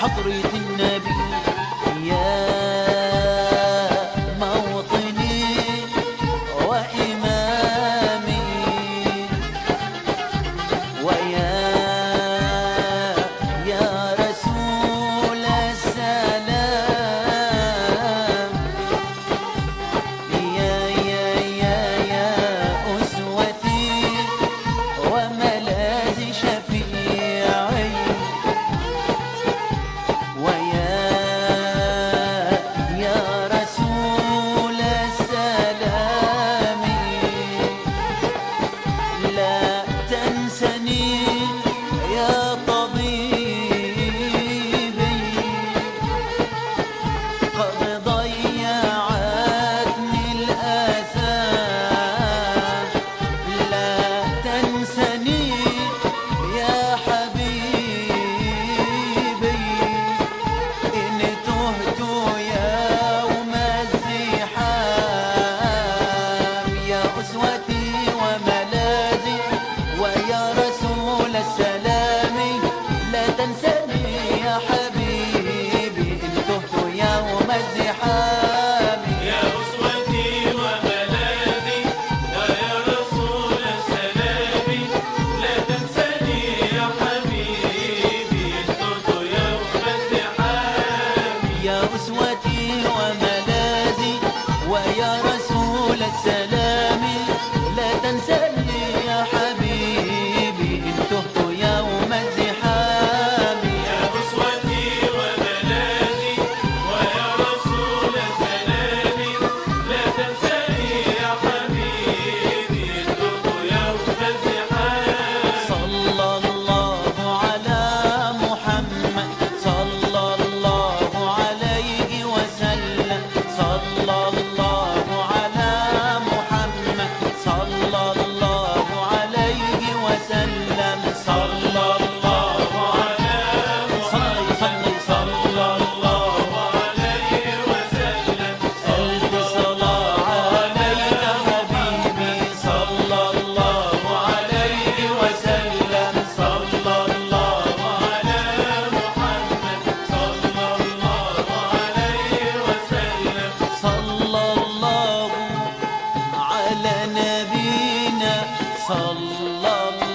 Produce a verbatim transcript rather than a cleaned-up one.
حضرة النبي يا موطني وإمامي ويا يا رسول السلام يا يا يا يا أسوتي وملاذي شفيعي ويا يا رسول السلام لا تنسني يا طبيبي قد ضيعتني الآثام لا تنسني يا حبيبي إن تهت يوم الزحام يا أسوتي وملاذي ويا رسول السلام لا تنسني يا حبيبي إن تهت يوم الزحام يا أسوتي وملاذي ويا رسول السلام لا تنسني يا حبيبي إن تهت يوم الزحام يا أسوتي وملاذي ويا رسول السلام لا تنسني يا حبيبي إن تهت يوم الزحام يا أسوتي وملاذي ويا رسول السلام لا تنسني يا حبيبي إن تهت يوم الزحام صلى الله على محمد صلى الله عليه وسلم صلى الله على محمد صلى الله عليه وسلم صلى الله على صلي صلي صلى الله عليه وسلم ألف صلاة عليك حبيبي صلى الله عليه وسلم صلى الله على محمد صلى الله عليه وسلم صلى الله على نبينا صلى الله